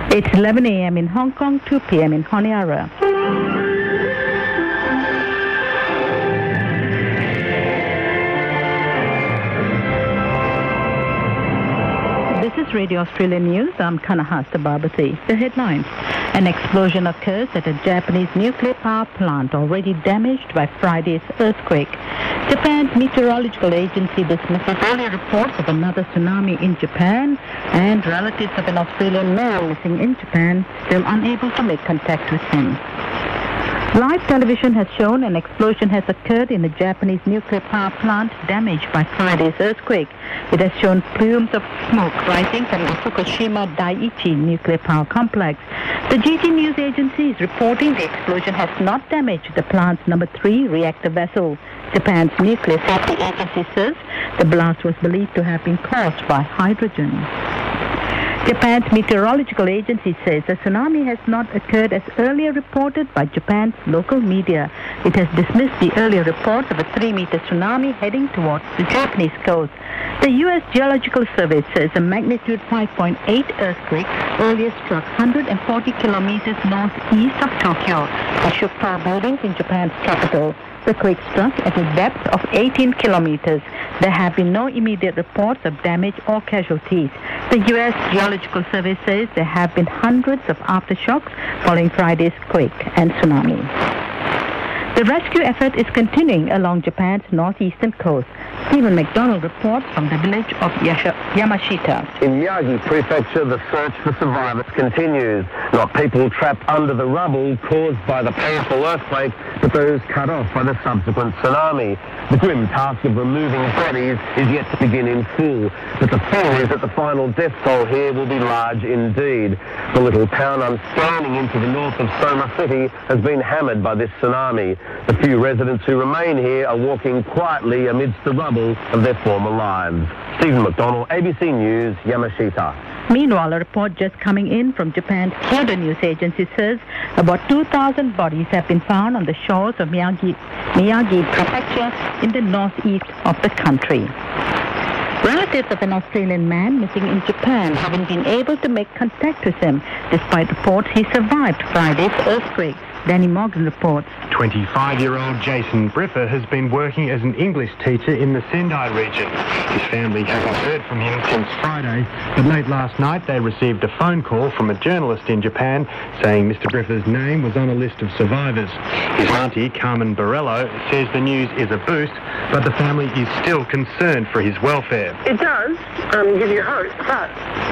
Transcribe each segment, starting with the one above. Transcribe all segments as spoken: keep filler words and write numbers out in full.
It's eleven a.m. in Hong Kong, two p.m. in Honiara. This is Radio Australia News. I'm Kanahasta Barbati. The headlines. An explosion occurs at a Japanese nuclear power plant already damaged by Friday's earthquake. Japan's meteorological agency dismisses earlier reports of another tsunami in Japan, and relatives of an Australian male missing in Japan still unable to make contact with him. Live television has shown an explosion has occurred in a Japanese nuclear power plant damaged by Friday's earthquake. It has shown plumes of smoke rising from the Fukushima Daiichi nuclear power complex. The G T News agency is reporting the explosion has not damaged the plant's number three reactor vessel. Japan's nuclear safety agency says the blast was believed to have been caused by hydrogen. Japan's meteorological agency says a tsunami has not occurred as earlier reported by Japan's local media. It has dismissed the earlier reports of a three-meter tsunami heading towards the Japanese coast. The U S Geological Survey says a magnitude five point eight earthquake earlier struck one hundred forty kilometers northeast of Tokyo and shook tall buildings in Japan's capital. The quake struck at a depth of eighteen kilometers. There have been no immediate reports of damage or casualties. The U S Geological Survey says there have been hundreds of aftershocks following Friday's quake and tsunami. The rescue effort is continuing along Japan's northeastern coast. Stephen McDonald reports from the village of Yasha- Yamashita. In Miyagi Prefecture, the search for survivors continues. Not people trapped under the rubble caused by the painful earthquake, but those cut off by the subsequent tsunami. The grim task of removing bodies is yet to begin in full, but the fear is that the final death toll here will be large indeed. The little town I'm standing into the north of Soma City has been hammered by this tsunami. The few residents who remain here are walking quietly amidst the rubble of their former lives. Stephen McDonald, A B C News, Yamashita. Meanwhile, a report just coming in from Japan's Kyodo News Agency says about two thousand bodies have been found on the shores of Miyagi, Miyagi Prefecture in the northeast of the country. Relatives of an Australian man missing in Japan haven't been able to make contact with him despite reports he survived Friday's earthquake. Danny Morgan reports. twenty-five-year-old Jason Briffer has been working as an English teacher in the Sendai region. His family hasn't heard from him since Friday, but late last night they received a phone call from a journalist in Japan saying Mister Briffer's name was on a list of survivors. His auntie, Carmen Borello, says the news is a boost, but the family is still concerned for his welfare. It does um, give you hope, but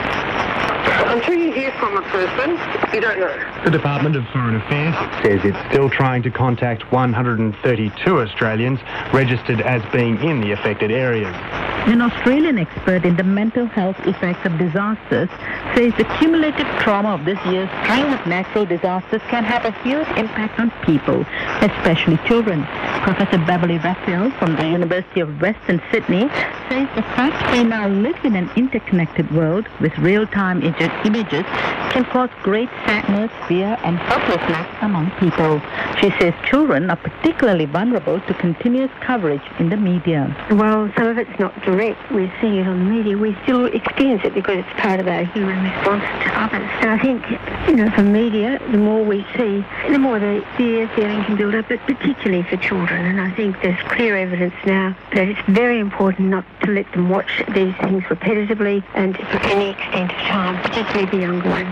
until you hear from a person, you don't know. The Department of Foreign Affairs says it's still trying to contact one hundred thirty-two Australians registered as being in the affected areas. An Australian expert in the mental health effects of disasters says the cumulative trauma of this year's string of natural disasters can have a huge impact on people, especially children. Professor Beverly Raphael from the University of Western Sydney says the fact we now live in an interconnected world with real-time images can cause great sadness, fear, and helplessness among people. She says children are particularly vulnerable to continuous coverage in the media. Well, some of it's not direct. We're seeing it on the media. We still experience it because it's part of our human response to others. So I think, you know, for media, the more we see, the more the fear, feeling can build up, but particularly for children. And I think there's clear evidence now that it's very important not to let them watch these things repetitively and for any extent of time, particularly the younger ones.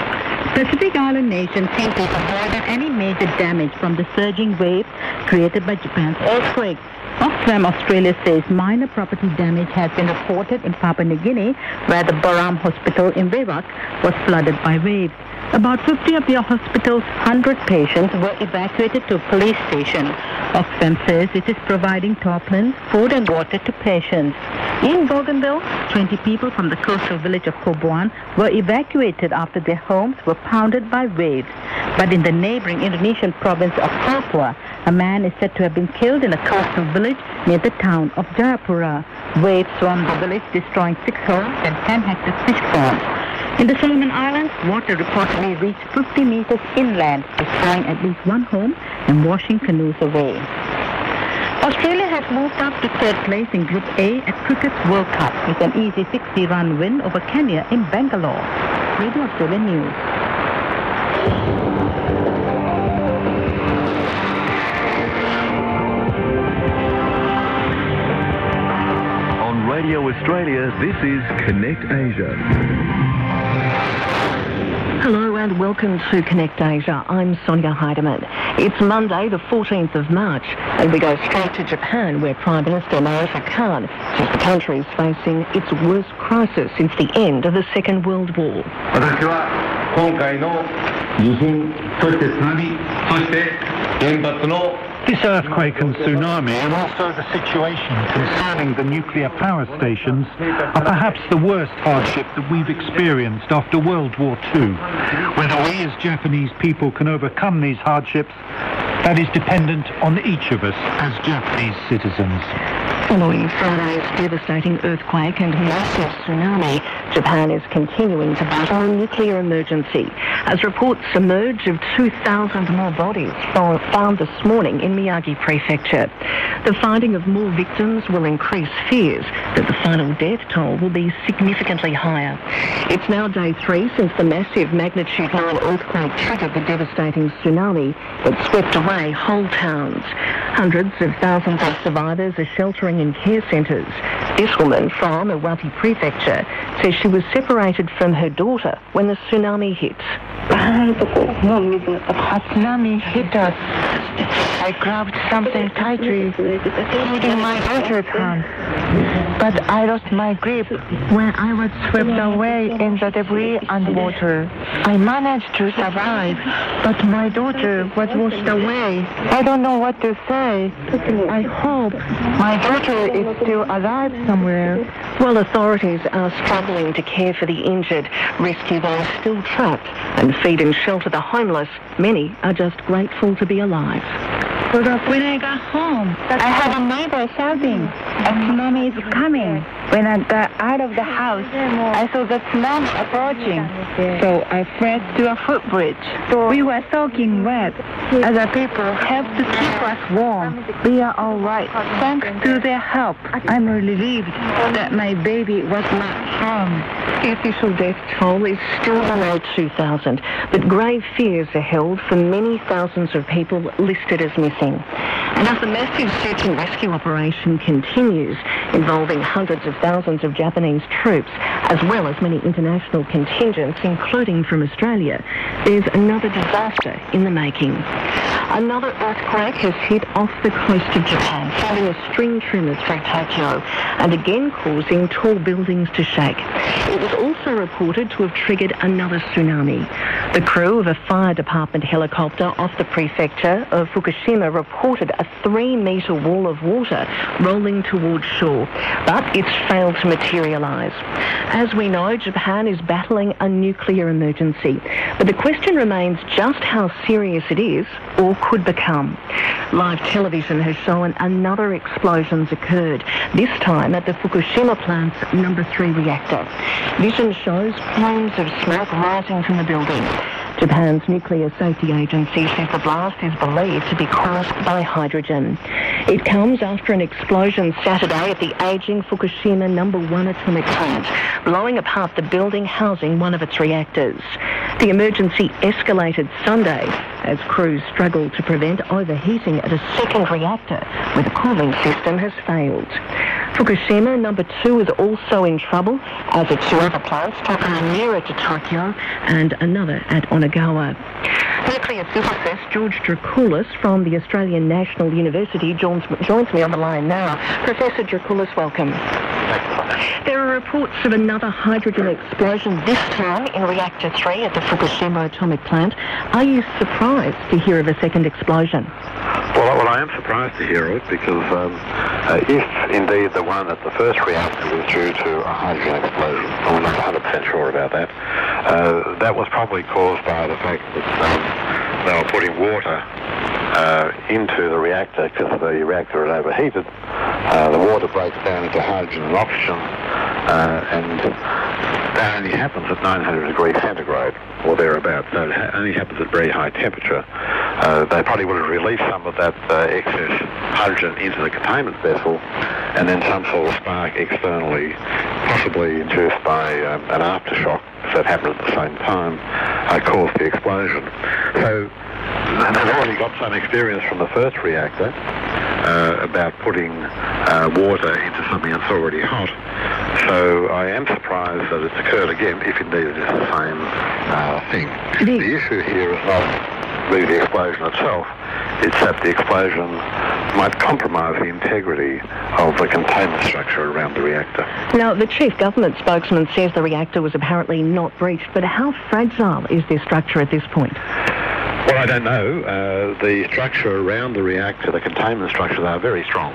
Pacific Island nations seem to have avoided any major damage from the surging waves created by Japan's earthquake. Oxfam Australia says minor property damage has been reported in Papua New Guinea, where the Boram Hospital in Wewak was flooded by waves. About fifty of the hospital's one hundred patients were evacuated to a police station. Oxfam says it is providing tarpaulins, food and water to patients. In Bougainville, twenty people from the coastal village of Kobuan were evacuated after their homes were pounded by waves. But in the neighboring Indonesian province of Papua, a man is said to have been killed in a coastal village near the town of Jayapura. Waves swarmed the village, destroying six homes and ten hectare fish farms. In the Solomon Islands, water reportedly reached fifty meters inland, destroying at least one home and washing canoes away. Australia has moved up to third place in Group A at Cricket's World Cup with an easy sixty-run win over Kenya in Bangalore. Radio Australia News. On Radio Australia, this is Connect Asia. Hello and welcome to Connect Asia. I'm Sonia Heidemann. It's Monday, the fourteenth of March, and we go straight to Japan, where Prime Minister Naoto Kan says the country is facing its worst crisis since the end of the Second World War. 私は今回の地震、そして津波、そして原発の This earthquake and tsunami, and also the situation concerning the nuclear power stations, are perhaps the worst hardship that we've experienced after World War Two. Whether we as Japanese people can overcome these hardships, that is dependent on each of us as Japanese citizens. Following Friday's devastating earthquake and massive tsunami, Japan is continuing to battle a nuclear emergency as reports emerge of two thousand more bodies found this morning in Miyagi Prefecture. The finding of more victims will increase fears that the final death toll will be significantly higher. It's now day three since the massive magnitude nine earthquake triggered the devastating tsunami that swept away whole towns. Hundreds of thousands of survivors are sheltering in care centres. This woman from Iwate Prefecture says she was separated from her daughter when the tsunami hit. Tsunami hit us. I grabbed something tightly, holding my daughter's hand. But I lost my grip when I was swept away in the debris and water. I managed to survive, but my daughter was washed away. I don't know what to say. I hope my daughter is still alive somewhere. While authorities are struggling to care for the injured, rescue those still trapped, and feed and shelter the homeless, many are just grateful to be alive. When I got home, I had a neighbor shouting, "A tsunami is coming." When I got out of the house, I saw the tsunami approaching, so I fled to a footbridge. We were soaking wet. Other people helped to keep us warm. We are all right, thanks to their help. I'm relieved that my baby was not harmed. The official death toll is still below two thousand, but grave fears are held for many thousands of people listed as missing. And as the massive search and rescue operation continues, involving hundreds of thousands of Japanese troops, as well as many international contingents, including from Australia, there's another disaster in the making. Another earthquake has hit off the coast of Japan, sending a string tremor through Tokyo, and again causing tall buildings to shake. It was also reported to have triggered another tsunami. The crew of a fire department helicopter off the prefecture of Fukushima reported a three-metre wall of water rolling towards shore, but it's failed to materialise. As we know, Japan is battling a nuclear emergency, but the question remains just how serious it is or could become. Live television has shown another explosion's occurred, this time at the Fukushima plant's number three reactor. Vision shows plumes of smoke rising from the building. Japan's nuclear safety agency says the blast is believed to be caused by hydrogen. It comes after an explosion Saturday at the ageing Fukushima number one atomic plant, blowing apart the building housing one of its reactors. The emergency escalated Sunday as crews struggled to prevent overheating at a second reactor where the cooling system has failed. Fukushima number two is also in trouble, as are two other plants, Takara nearer to Tokyo and another at Onagawa. Nuclear physicist George Drakoulis from the Australian National University joins, joins me on the line now. Professor Drakoulis, welcome. There are reports of another hydrogen explosion, this time in Reactor three at the Fukushima atomic plant. Are you surprised to hear of a second explosion? Well, well, I am surprised to hear it because um, uh, if indeed the one at the first reactor was due to a hydrogen explosion, I'm not one hundred percent sure about that, uh, that was probably caused by the fact that um, they were putting water uh, into the reactor because the reactor had overheated. Uh, the water breaks down into hydrogen and oxygen, uh, and that only happens at nine hundred degrees centigrade or thereabouts, so it ha- only happens at very high temperature. Uh, they probably would have released some of that uh, excess hydrogen into the containment vessel, and then some sort of spark externally, possibly induced by um, an aftershock, if that happened at the same time, uh, caused the explosion. So they've already got some experience from the first reactor uh, about putting uh, water into something that's already hot. So I am surprised that it's occurred again, if indeed it is the same uh, thing. The, the issue here is not really the explosion itself, it's that the explosion might compromise the integrity of the containment structure around the reactor. Now, the chief government spokesman says the reactor was apparently not breached, but how fragile is this structure at this point? Well, I don't know. Uh, the structure around the reactor, the containment structures, are very strong.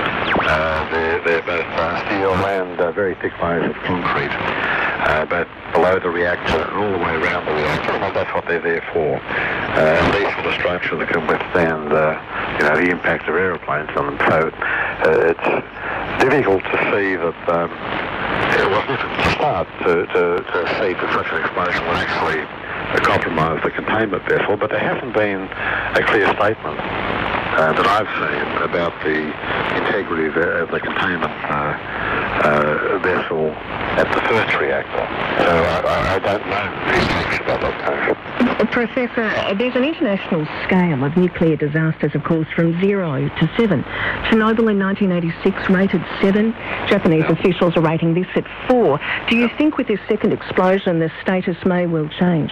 Uh, they're, they're both uh, steel and uh, very thick layers of concrete. Uh, but below the reactor and all the way around the reactor, well, that's what they're there for. Uh, and these sort of structures that can withstand, uh, you know, the impact of aeroplanes on them. So uh, it's difficult to see that. Um, it was difficult to start to, to, to see that such an explosion would actually compromise the containment vessel, but there hasn't been a clear statement uh, that I've seen about the integrity of the, of the containment uh, uh, vessel at the first reactor. So I, I don't know anything about that case. Professor, there's an international scale of nuclear disasters, of course, from zero to seven. Chernobyl in nineteen eighty-six rated seven. Japanese yeah. officials are rating this at four. Do you think with this second explosion the status may well change?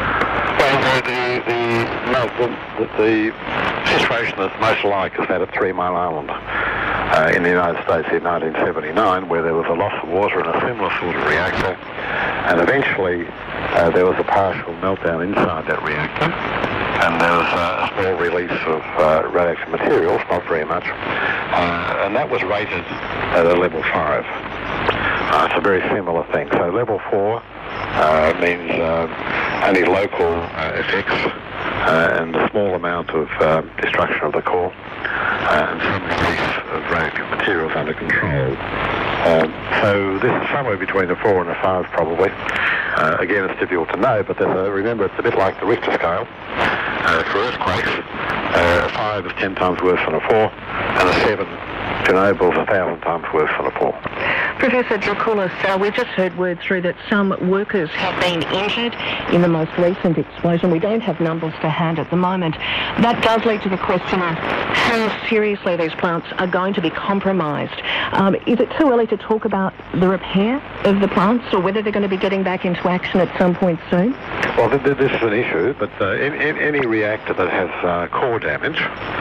Well, the, the, no, the, the, the situation that's most like is that at Three Mile Island uh, in the United States in nineteen seventy-nine, where there was a loss of water in a similar sort of reactor, and eventually uh, there was a partial meltdown inside that reactor, and there was uh, a small release of uh, radioactive materials, not very much, uh, and that was rated at a level five. Uh, it's a very similar thing. So level four uh, means uh, only local uh, effects uh, and a small amount of uh, destruction of the core uh, and some release of radioactive materials under control. Um, so this is somewhere between a four and a five, probably. Uh, again, it's difficult to know, but there's a, remember, it's a bit like the Richter scale. Uh, for earthquakes, uh, a five is ten times worse than a four, and a seven, Chernobyl, is a thousand times worse than a four. Professor Drakoulas, uh, we've just heard word through that some workers have been injured in the most recent explosion. We don't have numbers to hand at the moment. That does lead to the question of how seriously these plants are going to be compromised. Um, is it too early to talk about the repair of the plants, or whether they're going to be getting back into action at some point soon? Well, th- th- this is an issue, but uh, in, in any reactor that has uh, core damage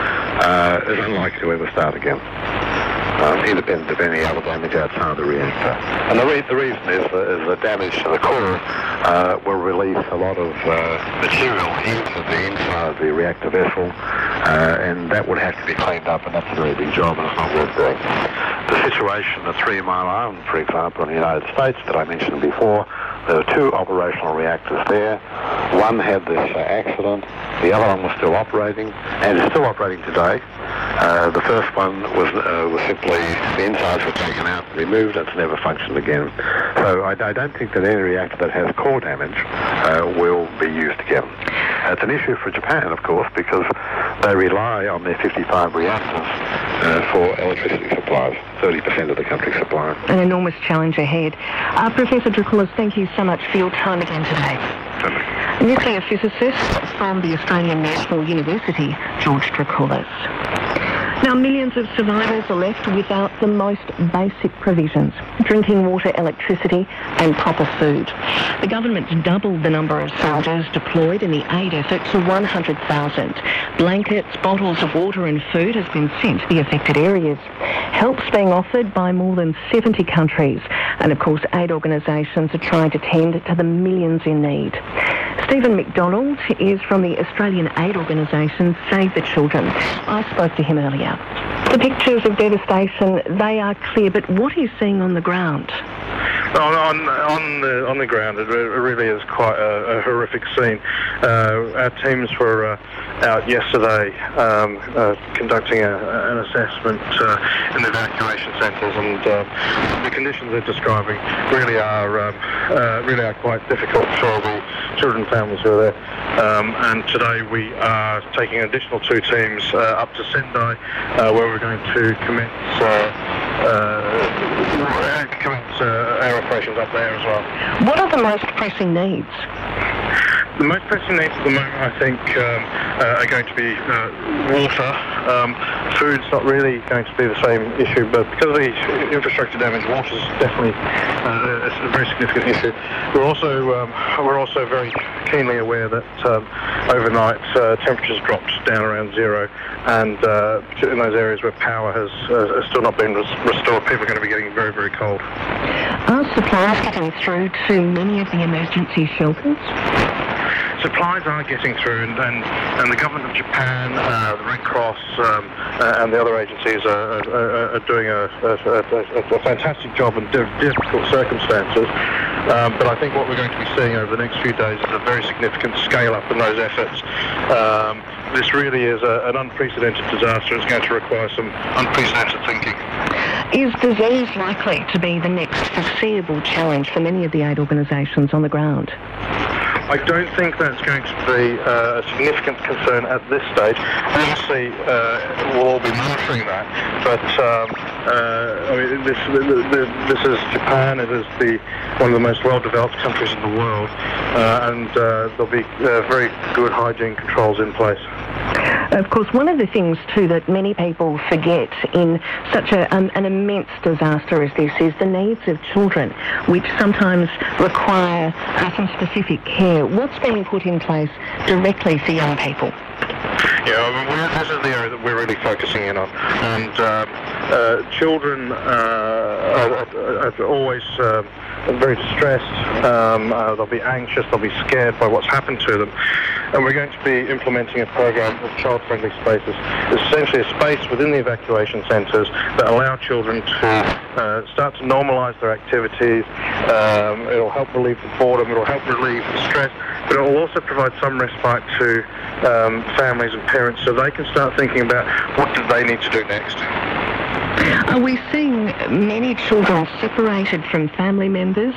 uh, is unlikely to ever start again. Um, independent of any other damage outside the reactor. And the, re- the reason is that, is the damage to the core uh, will release a lot of uh, material into the inside of the reactor vessel, uh, and that would have to be cleaned up, and that's a very big job, and it's not worth doing. The situation at Three Mile Island, for example, in the United States that I mentioned before, there were two operational reactors there. One had this uh, accident, the other one was still operating, and is still operating today. Uh, the first one was uh, was simply, the insides were taken out and removed, and it's never functioned again. So I, I don't think that any reactor that has core damage uh, will be used again. Uh, it's an issue for Japan, of course, because they rely on their fifty-five reactors uh, for electricity supplies, thirty percent of the country's supply. An enormous challenge ahead. Uh, Professor Drakoulas, thank you so much for your time again today. Perfect. Nuclear physicist from the Australian National University, George Drakoulas. Now, millions of survivors are left without the most basic provisions: drinking water, electricity and proper food. The government's doubled the number of soldiers deployed in the aid effort to one hundred thousand. Blankets, bottles of water and food has been sent to the affected areas. Help's being offered by more than seventy countries, and of course aid organisations are trying to tend to the millions in need. Stephen McDonald is from the Australian aid organisation Save the Children. I spoke to him earlier. The pictures of devastation, they are clear, but what are you seeing on the ground? On, on, on, the, on the ground, it really is quite a, a horrific scene. Uh, our teams were uh, out yesterday um, uh, conducting a, an assessment uh, in the evacuation centres, and uh, the conditions they're describing really are um, uh, really are quite difficult for the children and families who are there. Um, and today we are taking an additional two teams uh, up to Sendai, uh, where we're going to commence uh, uh, commence uh, our operations up there as well. What are the most pressing needs? the most pressing needs at the moment, I think, um, uh, are going to be uh, water. Um, food's not really going to be the same issue, but because of the infrastructure damage, water is definitely uh, a very significant issue. We're also um, we're also very keenly aware that um, overnight uh, temperatures dropped down around zero, and uh, in those areas where power has, uh, has still not been res- restored, people are going to be getting very, very cold. Are supplies getting through to many of the emergency shelters? Supplies are getting through, and, and, and the government of Japan, uh, the Red Cross, um, uh, and the other agencies are, are, are doing a, a, a, a fantastic job in difficult circumstances. Um, but I think what we're going to be seeing over the next few days is a very significant scale-up in those efforts. Um, this really is a, an unprecedented disaster. It's going to require some unprecedented thinking. Is disease likely to be the next foreseeable challenge for many of the aid organisations on the ground? I don't think that's going to be uh, a significant concern at this stage. Obviously, uh, we'll all be monitoring that, but um, uh, I mean, this, this is Japan. It is the one of the most well-developed countries in the world, uh, and uh, there'll be uh, very good hygiene controls in place. Of course, one of the things, too, that many people forget in such a, um, an immense disaster as this is the needs of children, which sometimes require uh, some specific care. What's being put in place directly for young people? Yeah, I mean, we're, this is the area that we're really focusing in on. And uh, uh, children uh, are, are, are always uh, very distressed. Um, uh, they'll be anxious. They'll be scared by what's happened to them. And we're going to be implementing a program of child-friendly spaces. It's essentially a space within the evacuation centres that allow children to uh, start to normalise their activities. Um, it'll help relieve the boredom. It'll help relieve the stress. But it will also provide some respite to um, families and parents so they can start thinking about what do they need to do next. Are we seeing many children separated from family members?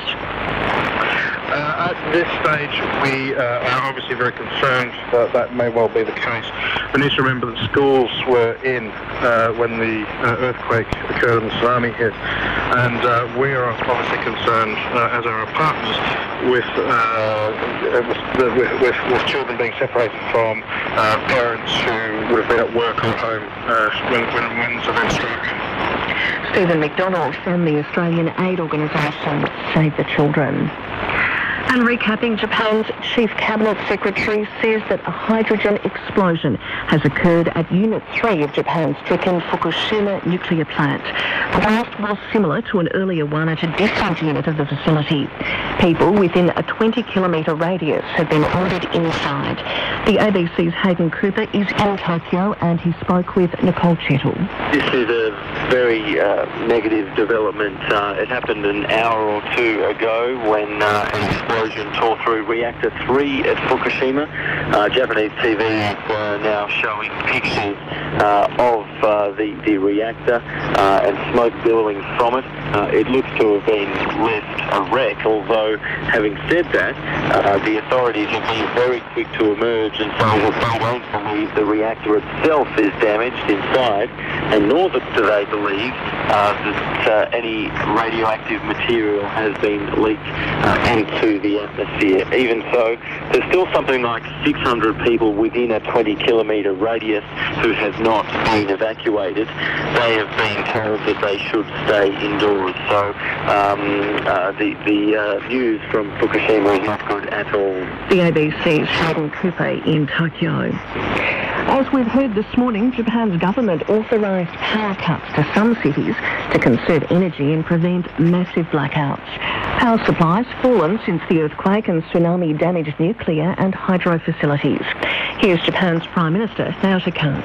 Uh, at this stage, we uh, are obviously very concerned that that may well be the case. We need to remember that schools were in uh, when the uh, earthquake occurred and the tsunami hit, and uh, we are obviously concerned, uh, as are our partners, with, uh, with, with, with children being separated from uh, parents who would have been at work or home uh, when, when, when this event struck. Stephen McDonald from the Australian aid organisation Save the Children. And recapping, Japan's Chief Cabinet Secretary says that a hydrogen explosion has occurred at Unit three of Japan's stricken Fukushima nuclear plant. The blast was similar to an earlier one at a distant unit of the facility. People within a twenty kilometre radius have been ordered inside. The A B C's Hayden Cooper is in Tokyo and he spoke with Nicole Chettle. This is a very uh, negative development. Uh, it happened an hour or two ago when uh, an explosion tore through reactor three at Fukushima. Uh, Japanese T V is uh, now showing pictures uh, of uh, the, the reactor uh, and smoke billowing from it. Uh, it looks to have been left a wreck, although having said that, uh, the authorities have been very quick to emerge and say that they don't believe the reactor itself is damaged inside, and nor do they believe uh, that uh, any radioactive material has been leaked uh, into the atmosphere. Even so, there's still something like six hundred people within a twenty kilometre radius who have not been evacuated. They have been told that they should stay indoors. So um, uh, the, the uh, news from Fukushima is not good at all. The A B C's Hayden Cooper in Tokyo. As we've heard this morning, Japan's government authorised power cuts to some cities to conserve energy and prevent massive blackouts. Power supplies fallen since the earthquake and tsunami damaged nuclear and hydro facilities. Here's Japan's Prime Minister, Naoto Kan.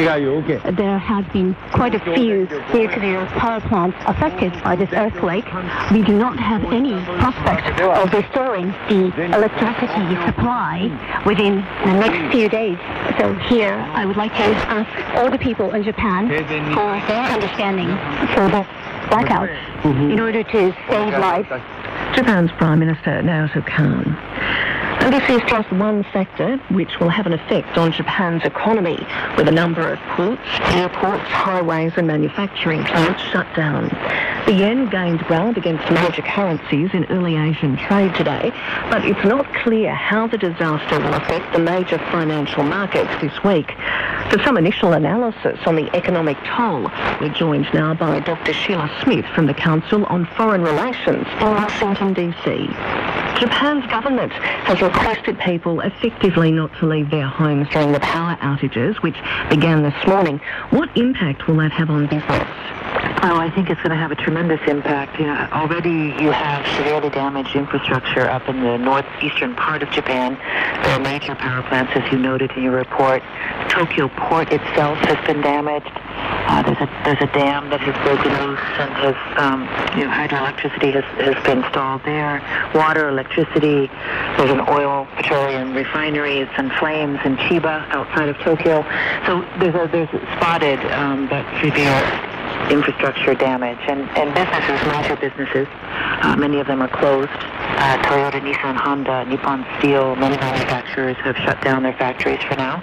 There has been quite a few nuclear power plants affected by this earthquake. We do not have any prospect of restoring the electricity supply within the next few days. So here I would like to ask all the people in Japan for their understanding for the blackouts in order to save lives. Japan's Prime Minister Naoto Kan. And this is just one factor which will have an effect on Japan's economy, with a number of ports, airports, highways and manufacturing plants shut down. The yen gained ground against major currencies in early Asian trade today, but it's not clear how the disaster will affect the major financial markets this week. For some initial analysis on the economic toll, we're joined now by Doctor Sheila Smith from the Council on Foreign Relations in Washington, D C. Japan's government has requested people effectively not to leave their homes during the power outages, which began this morning. What impact will that have on business? Oh, I think it's going to have a tremendous impact. You know, already you have severely damaged infrastructure up in the northeastern part of Japan. There are major power plants, as you noted in your report. Tokyo port itself has been damaged. Uh, there's a there's a dam that has broken loose and has um, you know hydroelectricity has, has been installed there. Water, electricity. There's an oil petroleum refinery. It's in flames in Chiba, outside of Tokyo. So there's a there's a spotted um, but severe infrastructure damage, and, and businesses, major businesses, uh, many of them are closed. Uh, Toyota, Nissan, Honda, Nippon Steel, many manufacturers have shut down their factories for now.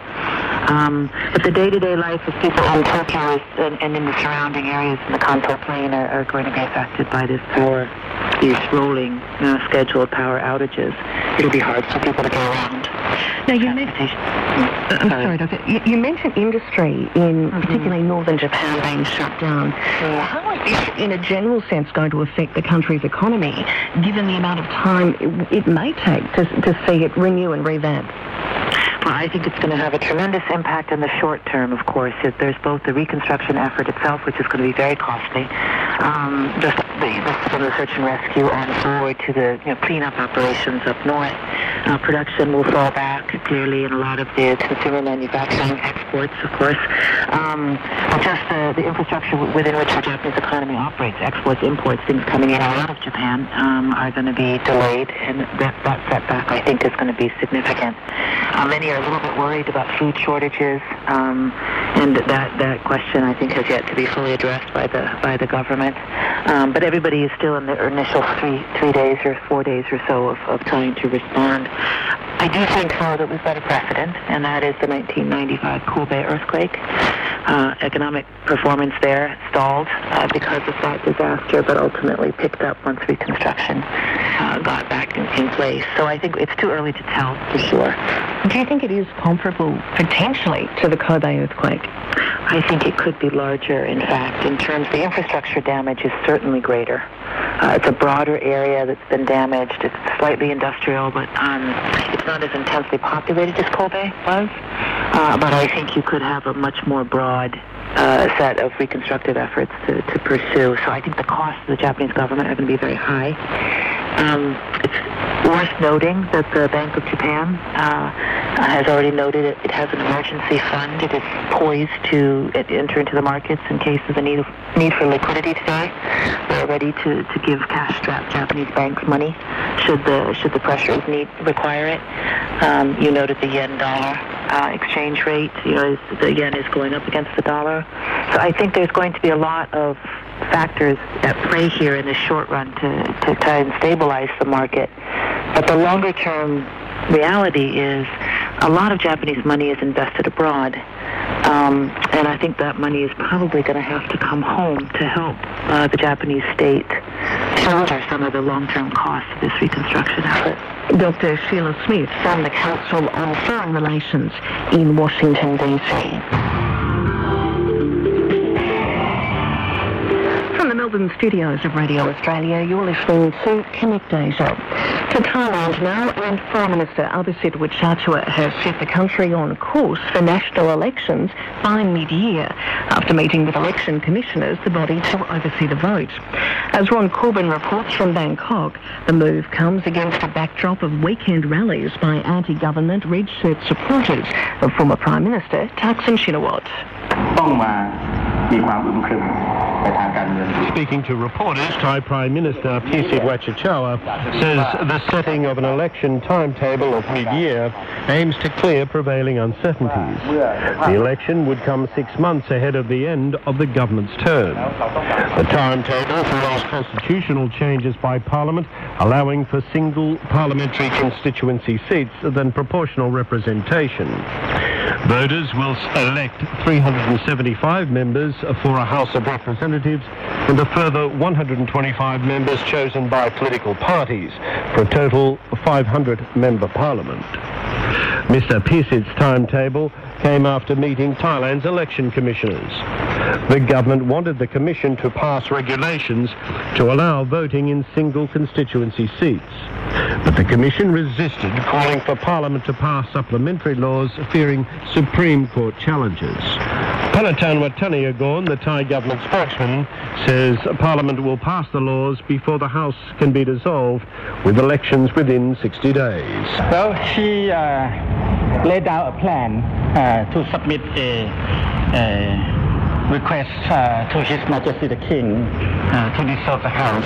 Um, but the day-to-day life of people in Tokyo is, and, and in the surrounding areas in the Kanto Plain are, are going to be affected by this power, these rolling uh, scheduled power outages. It'll be hard for people to go around. Now, you mentioned, uh, I'm sorry, Doctor, you, you mentioned industry in mm-hmm. particularly northern Japan being shut down. Yeah. How is this, in a general sense, going to affect the country's economy, given the amount of time it, it may take to, to see it renew and revamp? Well, I think it's going to have a tremendous impact in the short term, of course. There's both the reconstruction effort itself, which is going to be very costly, um, just the, from the search and rescue on forward to the you know, cleanup operations up north. Uh, production will fall back, clearly, in a lot of the consumer manufacturing exports, of course. Um, but just the, the infrastructure within which the Japanese economy operates, exports, imports, things coming in and out of Japan, um, are going to be delayed, and that, that setback, I think, is going to be significant. Uh, many are a little bit worried about food shortages, um, and that, that question, I think, has yet to be fully addressed by the by the government. Um, but everybody is still in the initial three three days or four days or so of, of trying to respond. I do think, though, that we've got a precedent, and that is the nineteen ninety-five Kobe earthquake. Uh, economic performance there stalled uh, because of that disaster, but ultimately picked up once reconstruction uh, got back in, in place. So I think it's too early to tell for sure. Do you think it is comparable, potentially, to the Kobe earthquake? I think it could be larger, in fact, in terms of the infrastructure damage is certainly greater. Uh, it's a broader area that's been damaged. It's slightly industrial, but um, it's not as intensely populated as Kobe was. Uh, but I think you could have a much more broad uh, set of reconstructive efforts to, to pursue. So I think the costs of the Japanese government are going to be very high. Um, it's worth noting that the Bank of Japan uh, has already noted it, it has an emergency fund. It is poised to enter into the markets in case of a need, of, need for liquidity today. They're ready to, to give cash-strapped Japanese banks money should the should the pressures need require it. Um, you noted the yen-dollar uh, exchange rate. You know, is, the yen is going up against the dollar. So I think there's going to be a lot of factors at play here in the short run to, to try and stabilize the market. But the longer term reality is a lot of Japanese money is invested abroad. Um, and I think that money is probably going to have to come home to help uh, the Japanese state shoulder some of the long-term costs of this reconstruction effort. Doctor Sheila Smith from the Council on Foreign Relations in Washington, D C. From the Melbourne studios of Radio Australia, you're listening to Connect Asia. To Thailand now, and Foreign Minister Abhisit Wichachua has set the country on course for national elections by mid-year, after meeting with election commissioners, the body to oversee the vote. As Ron Corbin reports from Bangkok, the move comes against a backdrop of weekend rallies by anti-government red shirt supporters of former Prime Minister Thaksin Shinawatra. Speaking to reporters, Thai Prime Minister Pisit Wachachawa says the setting of an election timetable of mid-year aims to clear prevailing uncertainties. The election would come six months ahead of the end of the government's term. The timetable follows constitutional changes by Parliament, allowing for single parliamentary constituency seats than proportional representation. Voters will elect three hundred seventy-five members for a House of Representatives and a further one hundred twenty-five members chosen by political parties for a total five hundred member parliament. Mister Pisit's timetable came after meeting Thailand's election commissioners. The government wanted the commission to pass regulations to allow voting in single constituency seats. But the commission resisted, calling for Parliament to pass supplementary laws, fearing Supreme Court challenges. Panatan Wataniagon, the Thai government spokesman, says Parliament will pass the laws before the House can be dissolved, with elections within sixty days. Well, she uh, laid out a plan uh, to submit a, a request uh, to His Majesty the King uh, to dissolve the House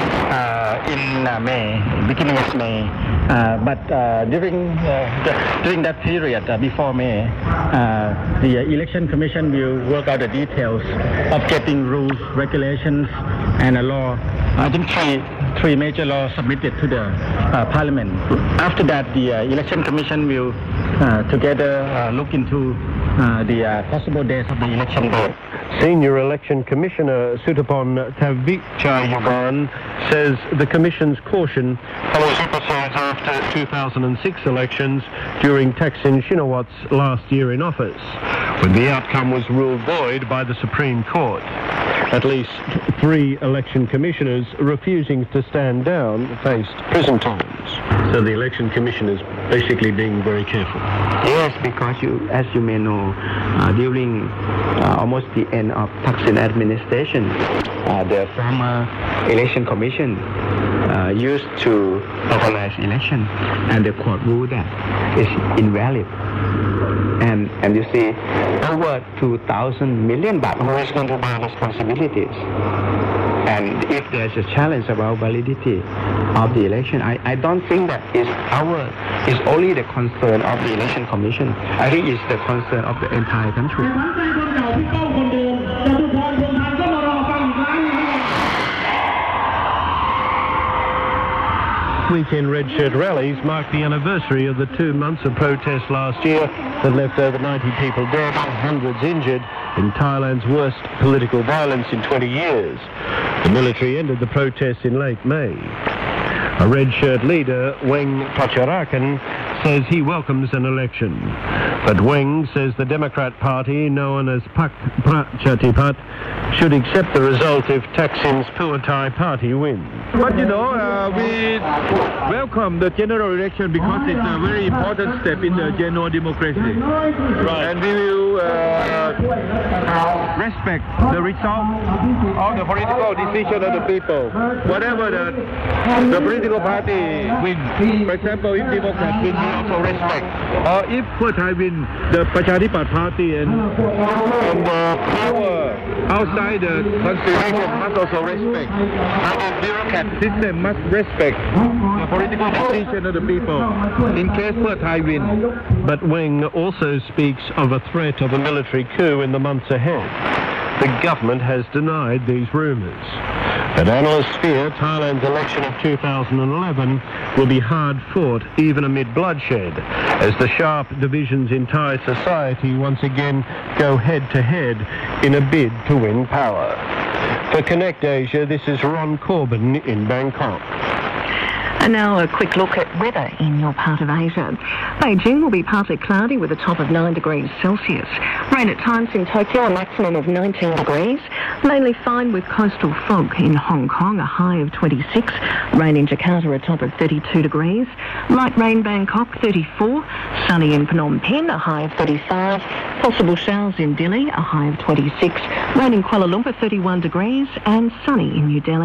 uh, in uh, May, beginning of May. Uh, but uh, during uh, the, during that period uh, before May, uh, the Election Commission will work out the details of getting rules, regulations, and a law. I think three three major laws submitted to the uh, Parliament. After that, the uh, Election Commission will uh, together uh, look into uh, the uh, possible days of the election day. Senior Election Commissioner Sutapon Tavichayavan says the Commission's caution follows episodes after two thousand six elections during Thaksin Shinawat's last year in office, when the outcome was ruled void by the Supreme Court. At least three election commissioners refusing to stand down faced prison terms. So the Election Commission is basically being very careful. Yes, because you, as you may know, uh, during uh, almost the end of Thaksin administration, uh, the former Election Commission uh, used to organize election, and the court ruled that it's invalid. And and you see, over two thousand million baht was going to be responsibilities. And if there's a challenge about validity of the election, I, I don't think that is our is only the concern of the Election Commission. I think it's the concern of the entire country. Weekend red shirt rallies mark the anniversary of the two months of protests last year that left over ninety people dead and hundreds injured in Thailand's worst political violence in twenty years. The military ended the protests in late May. A red shirt leader, Weng Pacharakan, says he welcomes an election. But Weng says the Democrat Party, known as Pak Prachatipat, should accept the result if Thaksin's Pheu Thai party wins. But you know, uh, we welcome the general election because it's a very important step in the general democracy. Right. And we will uh, respect the result of the political decision of the people. Whatever the, the political party wins. For example, if Democrats win, we also respect. Or if Pheu Thai win, the Prachatipat party and, and the power outside the constitution must also respect. And the bureaucrat system must respect the political decision of the people in case Pheu Thai win. But Weng also speaks of a threat of a military coup in the months ahead. The government has denied these rumours. But analysts fear Thailand's election of two thousand eleven will be hard fought even amid bloodshed, as the sharp divisions in Thai society once again go head to head in a bid to win power. For Connect Asia, this is Ron Corbin in Bangkok. And now a quick look at weather in your part of Asia. Beijing will be partly cloudy with a top of nine degrees Celsius. Rain at times in Tokyo, a maximum of nineteen degrees. Mainly fine with coastal fog in Hong Kong, a high of twenty-six. Rain in Jakarta, a top of thirty-two degrees. Light rain Bangkok, thirty-four. Sunny in Phnom Penh, a high of thirty-five. Possible showers in Dili, a high of twenty-six. Rain in Kuala Lumpur, thirty-one degrees. And sunny in New Delhi,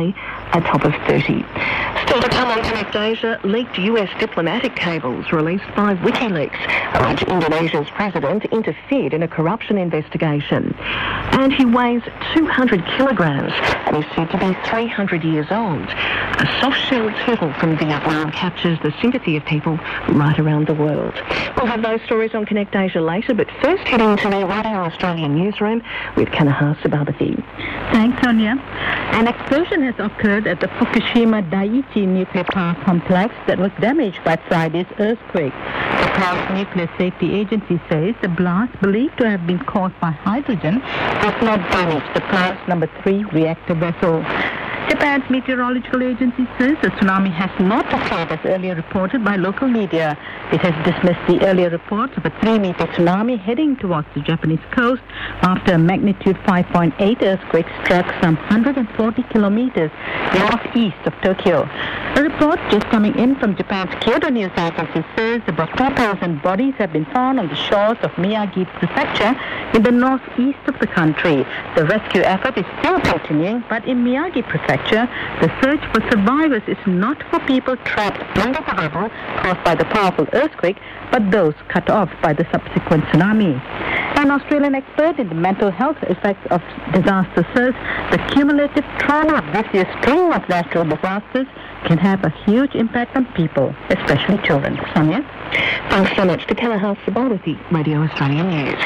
a top of thirty. Still to come on Connect Asia, leaked U S diplomatic cables released by WikiLeaks allege Indonesia's president interfered in a corruption investigation. And he weighs two hundred kilograms and is said to be three hundred years old. A soft-shelled turtle from Vietnam captures the sympathy of people right around the world. We'll have those stories on Connect Asia later, but first heading to the Radio Australian newsroom with Kanaha Sababati. Thanks, Sonia. An explosion has occurred at the Fukushima Daiichi nuclear power complex that was damaged by Friday's earthquake. The Pulse Nuclear Safety Agency says the blast, believed to have been caused by hydrogen, does not damage the plant's number three reactor vessel. Japan's meteorological agency says the tsunami has not occurred as earlier reported by local media. It has dismissed the earlier reports of a three-meter tsunami heading towards the Japanese coast after a magnitude five point eight earthquake struck some one hundred forty kilometers northeast of Tokyo. A report just coming in from Japan's Kyoto news agency says about two thousand bodies have been found on the shores of Miyagi Prefecture in the northeast of the country. The rescue effort is still continuing, but in Miyagi Prefecture, the search for survivors is not for people trapped under the rubble caused by the powerful earthquake, but those cut off by the subsequent tsunami. An Australian expert in the mental health effects of disaster says the cumulative trauma of this year's string of natural disasters can have a huge impact on people, especially children. Sonia? Thanks so much to Kanaha Sababati, Radio Australian News.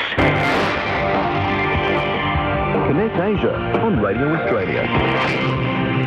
Connect Asia on Radio Australia.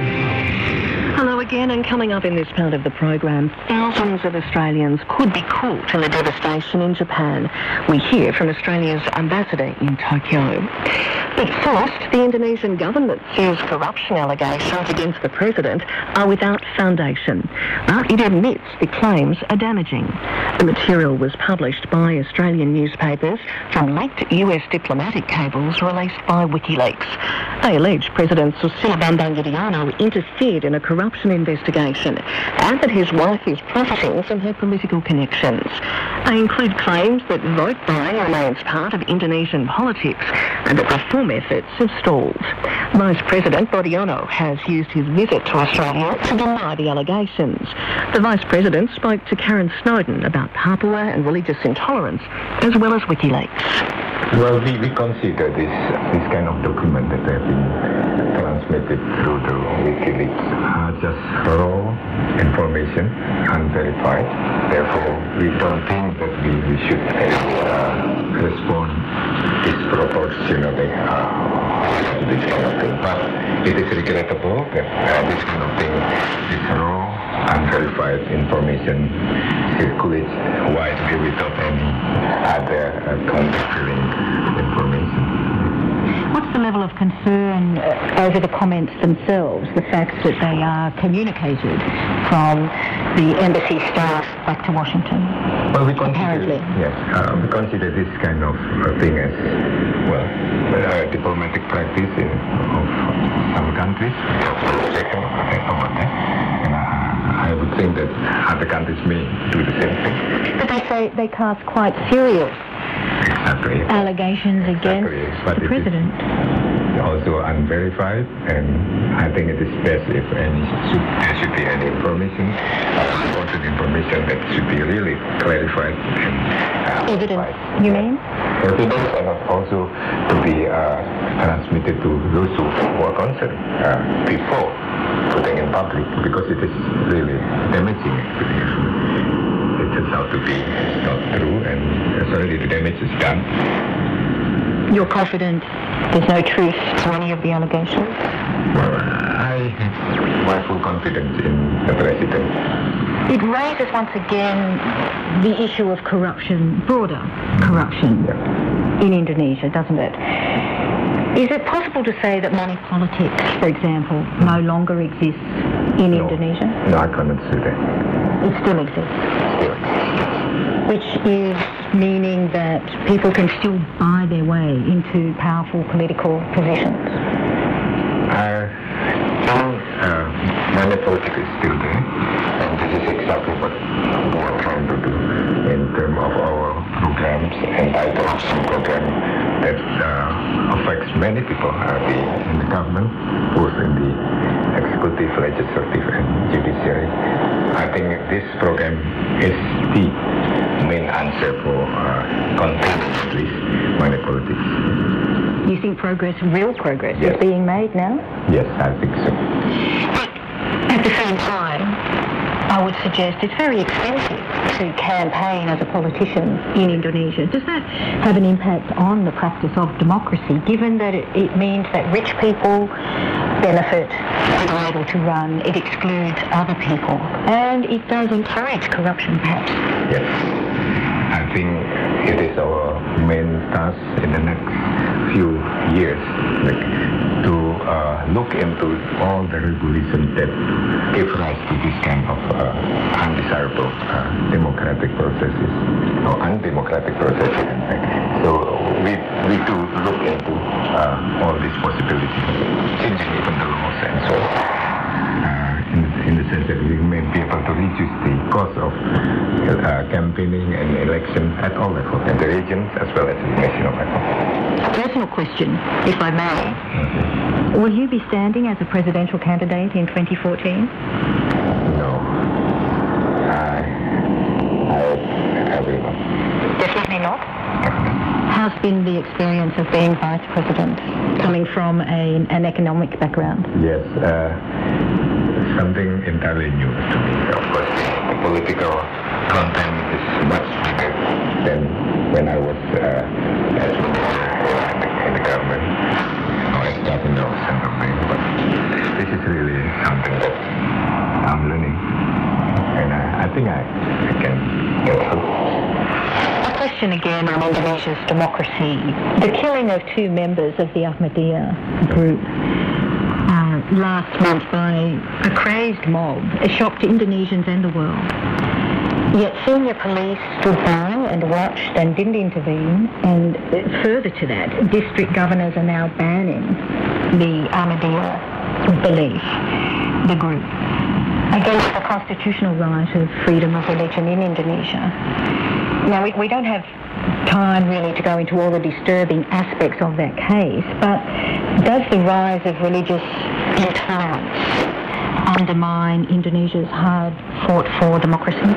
Hello again, and coming up in this part of the program, thousands of Australians could be caught in the devastation in Japan. We hear from Australia's ambassador in Tokyo. But first, the Indonesian government says corruption allegations against the president are without foundation, but it admits the claims are damaging. The material was published by Australian newspapers from leaked U S diplomatic cables released by WikiLeaks. They allege President Susilo Bambang Yudhoyono interfered in a corruption investigation and that his wife is profiting from her political connections. They include claims that vote buying remains part of Indonesian politics and that reform efforts have stalled. Vice President Yudhoyono has used his visit to Australia to deny the allegations. The Vice President spoke to Karen Snowdon about Papua and religious intolerance, as well as WikiLeaks. Well, we, we consider this this kind of document that have been transmitted through the WikiLeaks uh, just raw information, unverified. Therefore, we don't think that we, we should uh, respond disproportionately uh, to this kind of thing. But it is regrettable that uh, this kind of thing, this raw, unverified information circulates widely without any other uh, countervailing information. What's the level of concern uh, over the comments themselves, the fact that they are communicated from the embassy staff back to Washington? Well, we consider, apparently. Yes, uh, we consider this kind of uh, thing as, well, uh, diplomatic practice in, of some countries. Second, about that. And uh, I would think that other countries may do the same thing. But they say they cast quite serious Exactly. allegations against But the president. Also unverified, and I think it is best if any should, there should be any information, uh, important information that should be really clarified and uh, evidence. You mean? Evidence, and also to be uh, transmitted to those who were concerned uh, before putting in public, because it is really damaging. It turns out to be not true, and certainly the damage is done. You're confident there's no truth to any of the allegations? Well, I have my full confidence in the president. It raises once again the issue of corruption, broader corruption yeah. in Indonesia, doesn't it? Is it possible to say that money politics, for example, no longer exists in no. Indonesia? No, I cannot say that. It still exists? Still exists. Which is meaning that people can still buy their way into powerful political positions? I think uh, money politics is still there, and this is exactly what we are trying to do in terms of our programs, and I have some program that uh, affects many people, uh, the, in the government, both in the executive, legislative, and judiciary. I think this program is the main answer for uh, containing at least money politics. You think progress, real progress, Yes. is being made now? Yes, I think so. At the same time, I would suggest it's very expensive to campaign as a politician in Indonesia. Does that have an impact on the practice of democracy, given that it, it means that rich people benefit and are able to run, it excludes other people, and it does encourage corruption, perhaps? Yes. I think it is our main task in the next few years, like, to uh, look into all the regulations that give rise to this kind of uh, undesirable uh, democratic processes, or undemocratic processes, in fact. So we we do look into uh, all these possibilities, changing even the laws and so on. Uh, in, in the sense that we may be able to reduce the cost of uh, campaigning and election at all levels, at the regions as well as the national level. Personal question, if I may. Mm-hmm. Will you be standing as a presidential candidate in twenty fourteen? No. I, I, I will not. Definitely not? How's been the experience of being vice president, coming from a, an economic background? Yes, uh, something entirely new to me. Of course, the political content is much bigger than when I was uh, as minister in the, in the government, or as governor of Central Bank. But this is really something that I'm learning, and I, I think I, I can get through. A question again on Indonesia's democracy. The killing of two members of the Ahmadiyya group uh, last month by a crazed mob shocked Indonesians and the world. Yet senior police stood by and watched and didn't intervene, and further to that, district governors are now banning the Ahmadiyya belief, the group, against the constitutional right of freedom of religion in Indonesia. Now, we, we don't have time really to go into all the disturbing aspects of that case, but does the rise of religious intolerance undermine Indonesia's hard-fought-for democracy?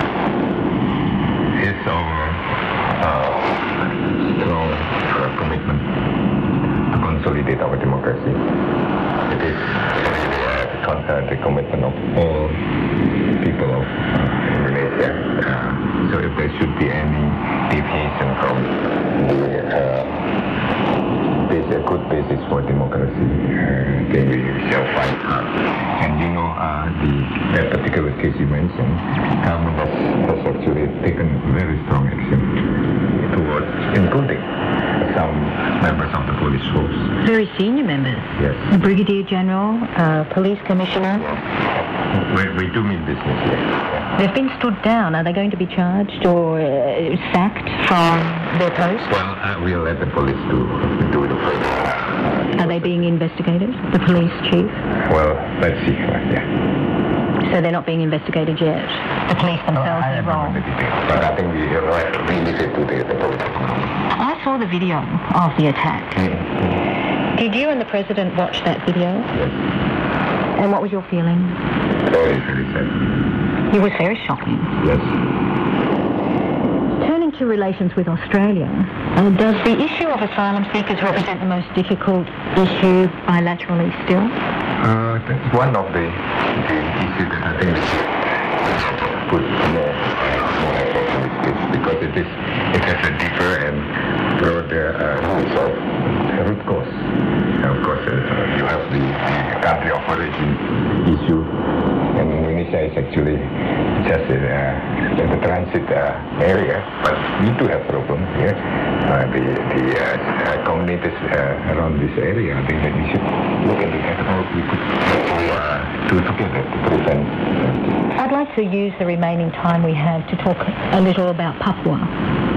It's our uh, strong uh, commitment to consolidate our democracy. It is really uh, the, con- uh, the commitment of all people of uh, Indonesia. Uh, so if there should be any deviation from the uh, base, a good basis for democracy, uh, then we shall fight hard. And you know, uh, the that particular case you mentioned, government has, has actually taken very strong action towards including some members of the police force. Very senior members? Yes. The Brigadier General, uh, Police Commissioner? We, we do mean business here. Yeah. They've been stood down. Are they going to be charged or uh, sacked from their post? Well, uh, we'll let the police do, do it further. Uh, Are they being investigated, the police chief? Well, let's see. Uh, yeah. So they're not being investigated yet? The police themselves I as don't well? know the details, but I think we, uh, we leave it to the, the police. I saw the video of the attack. Mm-hmm. Did you and the President watch that video? Yes. And what was your feeling? Very, very sad. It was very shocking. Yes. Turning to relations with Australia, uh, does the issue of asylum seekers represent the most difficult issue bilaterally still? Uh, that's one of the, the issues that I think we should put more, uh, more effort in this case, because it is it has a deeper and broader uh, roots of uh, root cause. And of course, uh, you have the, the country of origin issue, and Indonesia is actually just in, uh, in the transit uh, area, but we do have problems here. Uh, the the uh, uh, communities uh, around this area, I think that we should look into that, how we could uh, do together to prevent. I'd like to use the remaining time we have to talk a little about Papua. You've been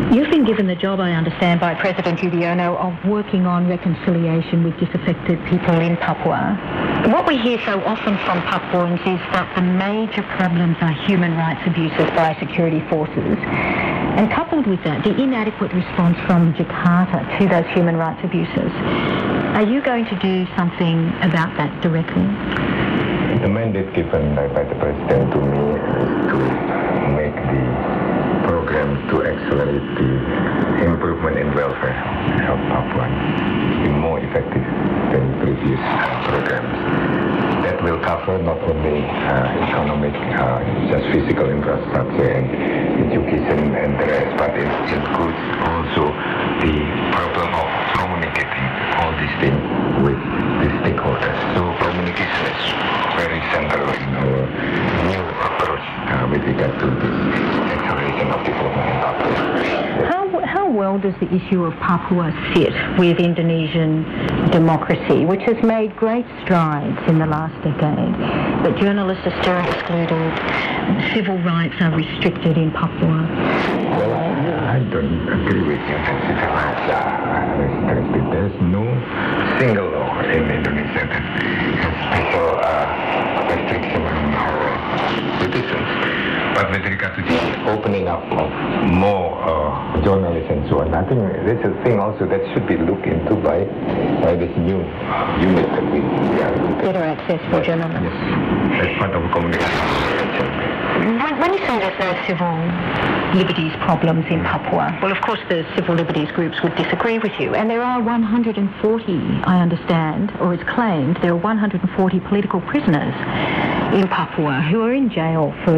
given the job, I understand, by President Yudhoyono of working on reconciliation with disaffected people in Papua. What we hear so often from Papuans is that the major problems are human rights abuses by security forces. And coupled with that, the inadequate response from Jakarta to those human rights abuses. Are you going to do something about that directly? The mandate given by, by the President to me is to make the program to accelerate the improvement in welfare of Papuan be more effective than previous programs. That will cover not only uh, economic, uh, just physical infrastructure and education and the rest, but it includes also the problem of communicating all these things with the stakeholders. So communication is very central in our new approach uh, with regard to this acceleration of development in Papua. How, how well does the issue of Papua sit with Indonesian democracy, which has made great strides in the last decade, but journalists are still excluded, civil rights are restricted in Papua? Well, I, I don't agree with you that civil rights are restricted. There's no single law in Indonesia that has special uh, restriction on our citizens. But with regard to the opening up of more uh, journalists and so on, I think that's a thing also that should be looked into by by this new unit that we are. Better access for journalists. Yes, that's part of communication. When, when you say there's no civil liberties problems in Papua, well, of course, the civil liberties groups would disagree with you. And there are one hundred forty, I understand, or it's claimed, there are one hundred forty political prisoners in Papua who are in jail for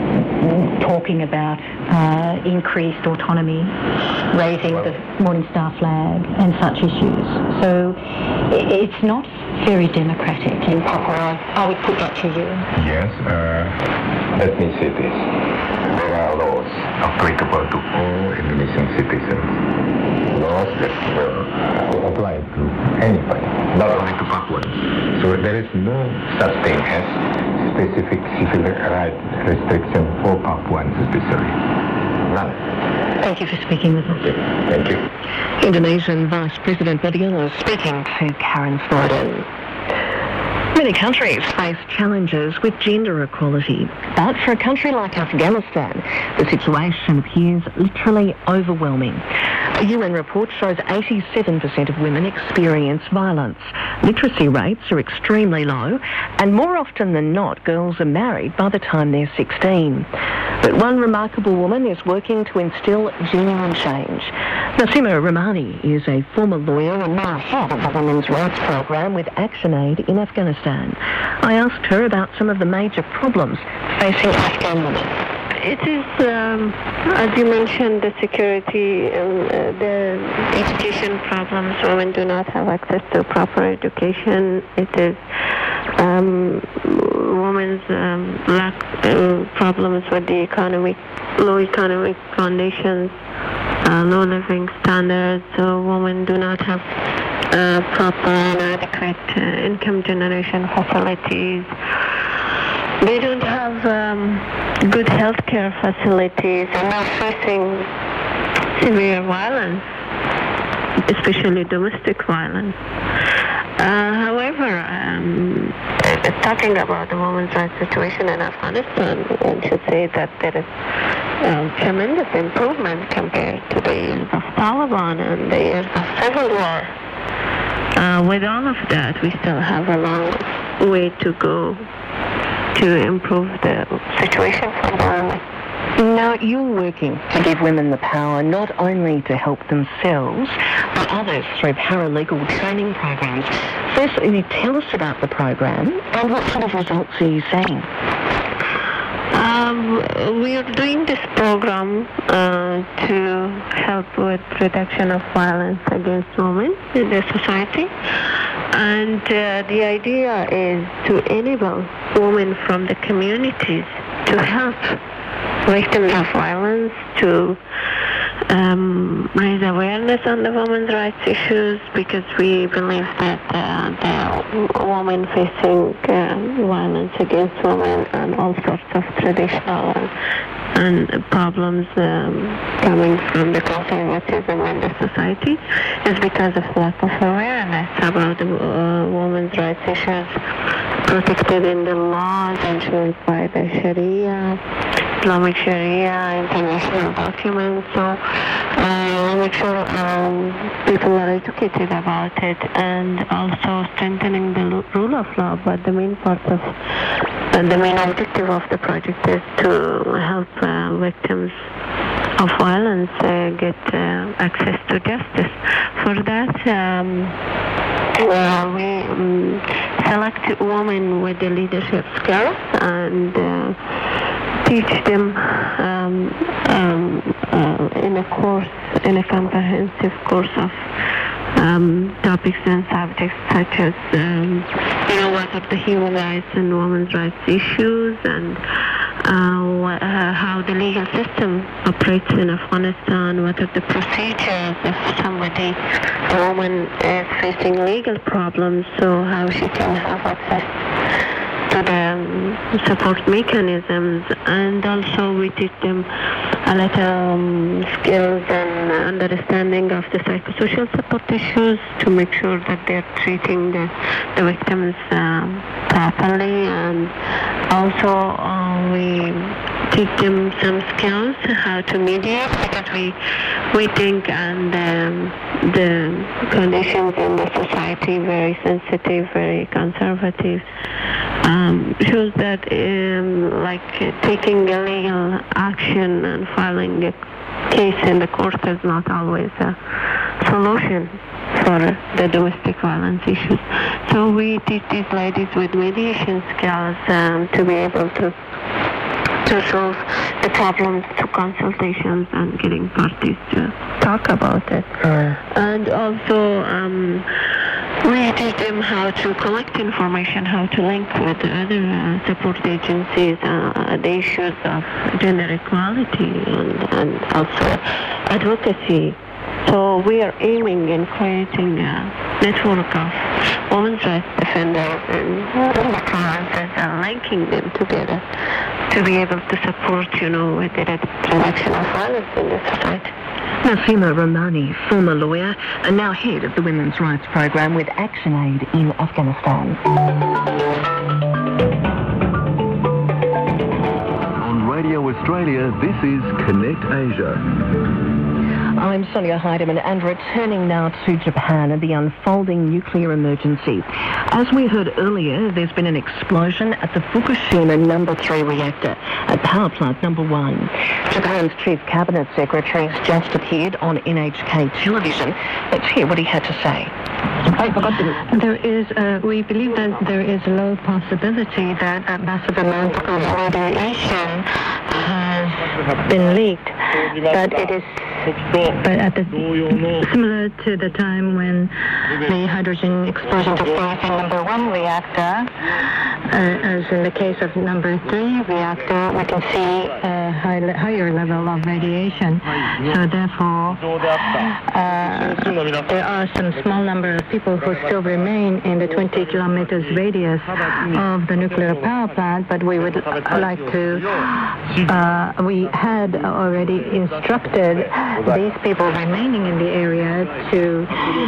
talking about uh, increased autonomy, raising the Morning Star flag and such issues. So it's not very democratic in Papua. I would put that to you. Yes, uh, let me say this. There are laws applicable to all Indonesian citizens. Laws that will, will apply to anybody, not only to Papuans. So there is no such thing as specific civil rights restriction for Papuans especially. None. Thank you for speaking with us. Okay. Thank you. Indonesian Vice President Budiono speaking to Karen Snowden. Many countries face challenges with gender equality, but for a country like Afghanistan, the situation appears literally overwhelming. A U N report shows eighty-seven percent of women experience violence. Literacy rates are extremely low, and more often than not, girls are married by the time they're sixteen. But one remarkable woman is working to instill genuine change. Nasima Rahmani is a former lawyer and now head of the Women's Rights Program with ActionAid in Afghanistan. I asked her about some of the major problems facing Afghan women. It is, um, as you mentioned, the security, um, uh, the education problems. Women do not have access to proper education. It is um, women's um, lack uh, problems with the economic, low economic conditions, uh, low living standards. So women do not have uh, proper and adequate uh, income generation facilities. They don't have um, good healthcare facilities, and they're facing severe violence, especially domestic violence. Uh, however, um, talking about the women's rights situation in Afghanistan, one should say that there is um, tremendous improvement compared to the years of Taliban and the years of civil war. Uh, with all of that, we still have a long way to go to improve the situation for the women. Now, you're working to give women the power not only to help themselves, but others through paralegal training programs. Firstly, tell us about the program and what sort of results are you seeing? Um, we are doing this program uh, to help with reduction of violence against women in the society. And uh, the idea is to enable women from the communities to help victims of violence, to um, raise awareness on the women's rights issues, because we believe that uh, the women facing uh, violence against women and all sorts of traditional and problems um, coming from the conservatism in the society is because of lack of awareness about the uh, women's rights issues protected in the laws enshrined by the Sharia, Islamic Sharia, international documents. So uh, make sure um, people are educated about it, and also strengthening the rule of law. But the main part of uh, the main objective of the project is to help uh, victims of violence uh, get uh, access to justice. For that, um, well, we um, select women with the leadership skills and uh, teach them um, um, uh, in a course, in a comprehensive course of um, topics and subjects such as, um, you know, what are the human rights and women's rights issues, and uh, what, uh, how the legal system operates in Afghanistan, what are the procedures if somebody, a woman is facing legal problems, so how she can have access to the um, support mechanisms. And also we teach them a lot of um, skills and understanding of the psychosocial support issues to make sure that they're treating the, the victims um, properly. And also uh, we teach them some skills how to mediate, because we we think and um, the conditions in the society very sensitive, very conservative. Um, shows that um, like uh, taking a legal action and filing a case in the court is not always a solution for the domestic violence issues. So we teach these ladies with mediation skills um, to be able to to solve the problems through consultations and getting parties to talk about it. Uh. And also um, we teach them how to collect information, how to link with other uh, support agencies, uh, the issues of gender equality and, and also advocacy. So we are aiming in creating a network of women's rights defenders and influencers and linking them together to be able to support, you know, with the reduction of violence in the society. Nafima Romani, former lawyer and now head of the Women's Rights Program with ActionAid in Afghanistan. On Radio Australia, this is Connect Asia. I'm Sonia Heidemann, and returning now to Japan and the unfolding nuclear emergency. As we heard earlier, there's been an explosion at the Fukushima number three reactor at power plant number one. Japan's chief cabinet secretary has just appeared on N H K television. Let's hear what he had to say. There is, uh, we believe that there is a low possibility that a massive amount of radiation has been leaked, but it is but at the similar to the time when the hydrogen explosion took place in number one reactor, uh, as in the case of number three reactor, we can see a high, higher level of radiation. So therefore, uh, there are some small number of people who still remain in the twenty kilometers radius of the nuclear power plant, but we would like to, uh, we had already instructed these people remaining in the area to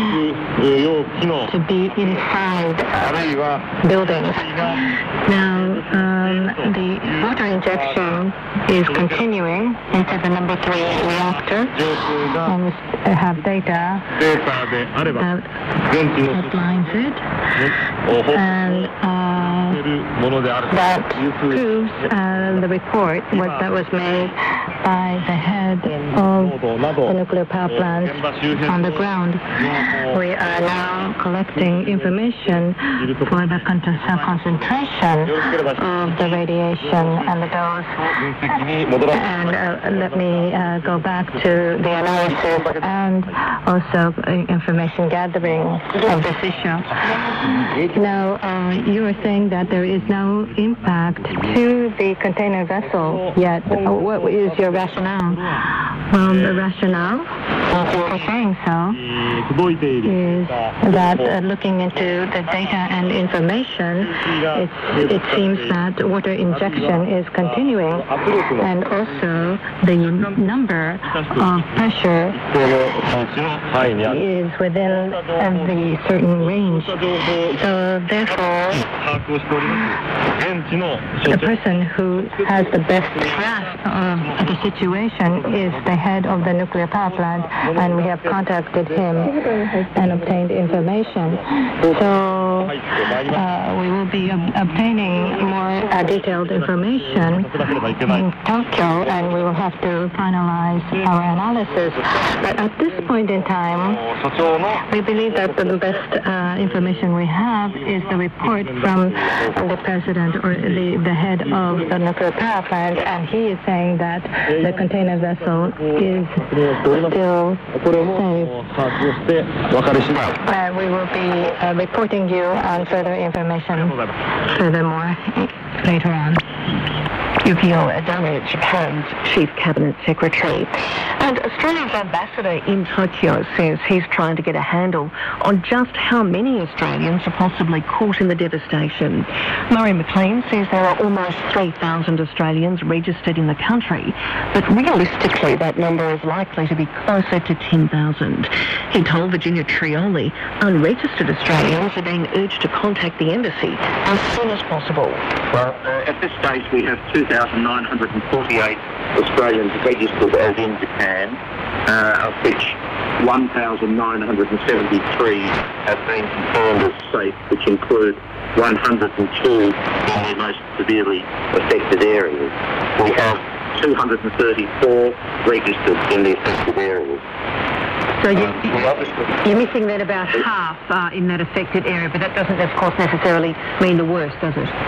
to be inside buildings. Now, um, the water injection is continuing into the number three reactor, and we have data that outlines it, and uh, that proves uh, the report what that was made by the head of the nuclear power plant on the ground. We are now collecting information for the concentration of the radiation and the dose. And uh, let me uh, go back to the analysis and also information gathering of this issue. Now, uh, you were saying that there is no impact to the container vessel yet. What is your rationale? Well, the rationale for saying so is that uh, looking into the data and information, it's, it seems that water injection is continuing, and also the number of pressure is within uh, the certain range. So therefore, the person who has the best grasp of the situation is the head of the nuclear power plant, and we have contacted him and obtained information. So uh, we will be ob- obtaining more uh, detailed information in Tokyo, and we will have to finalize our analysis. But at this point in time, we believe that the best uh, information we have is the report from the president or the, the head of the nuclear power plant, and he is saying that the container vessel is still safe. Uh, we will be uh, reporting you on further information furthermore later on. Yukio Adame, Japan's Chief Cabinet Secretary. And Australia's ambassador in Tokyo says he's trying to get a handle on just how many Australians are possibly caught in the devastation. Murray McLean says there are almost three thousand Australians registered in the country, but realistically that number is likely to be closer to ten thousand. He told Virginia Trioli unregistered Australians are being urged to contact the embassy as soon as possible. Well, uh, at this stage we have two thousand nine hundred forty-eight Australians registered as in Japan, uh, of which one thousand nine hundred seventy-three have been confirmed as safe, which include one hundred two in the most severely affected areas. We have two hundred thirty-four registered in the affected areas. So you, you're missing then about half uh, in that affected area, but that doesn't, of course, necessarily mean the worst, does it?